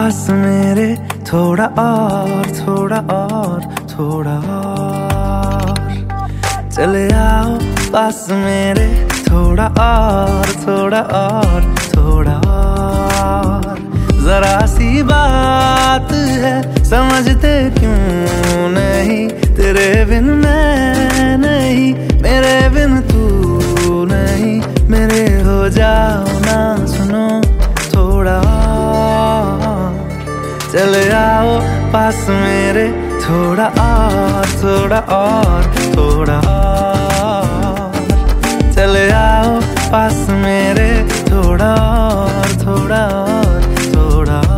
पास मेरे, थोड़ा और, थोड़ा और, थोड़ा और। चले आओ पास मेरे, थोड़ा और, थोड़ा और, थोड़ा और। जरा सी बात है, समझते क्यों नहीं? तेरे बिन मैं नहीं, मेरे बिन तू नहीं। मेरे हो जाओ ना, सुनो थोड़ा और। चले आओ पास मेरे, थोड़ा और, थोड़ा और, थोड़ा और। चले आओ पास मेरे, थोड़ा और, थोड़ा और, थोड़ा और।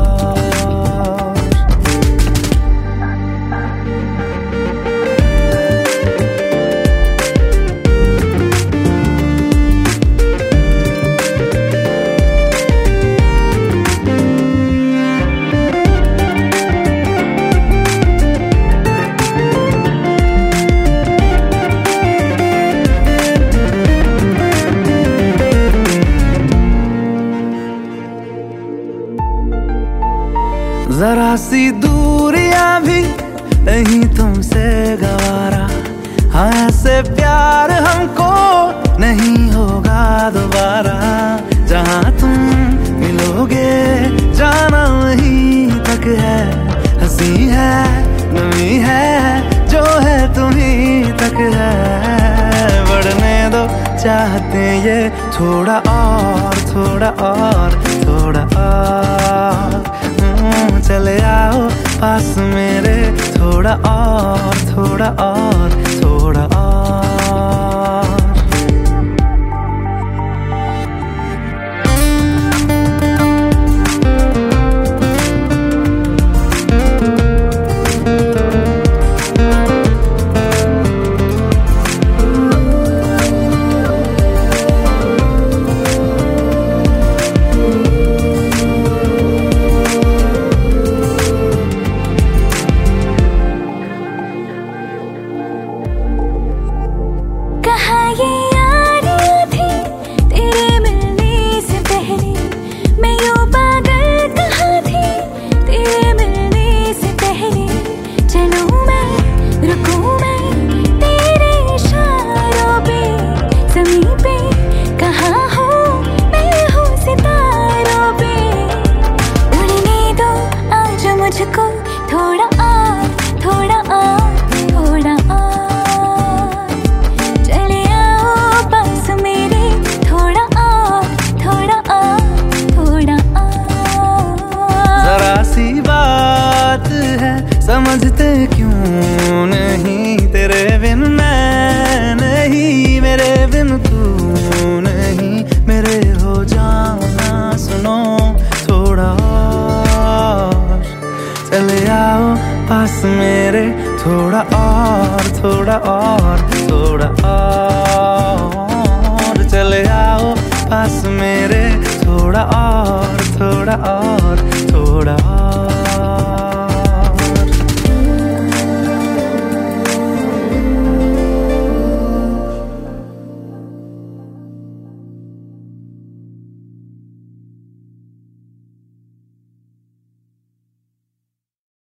जरा सी दूरियां भी नहीं तुमसे गवारा। हाँ ऐसे प्यार हमको नहीं होगा दोबारा। जहाँ तुम मिलोगे जाना वहीं तक है। हंसी है नमी है, जो है तुम्हीं तक है। बढ़ने दो चाहते ये, थोड़ा और, थोड़ा और, थोड़ा और। चले आओ पास मेरे, थोड़ा और, थोड़ा और, थोड़ा और। थोड़ा और, थोड़ा और, थोड़ा और। चले आओ पास मेरे, थोड़ा और, थोड़ा और, थोड़ा और। जरा सी बात है, समझते क्यों नहीं? तेरे बिन मैं नहीं, मेरे बिन तू नहीं। मेरे हो जाना, सुनो थोड़ा और। चले आओ पास मेरे, थोड़ा और, थोड़ा और,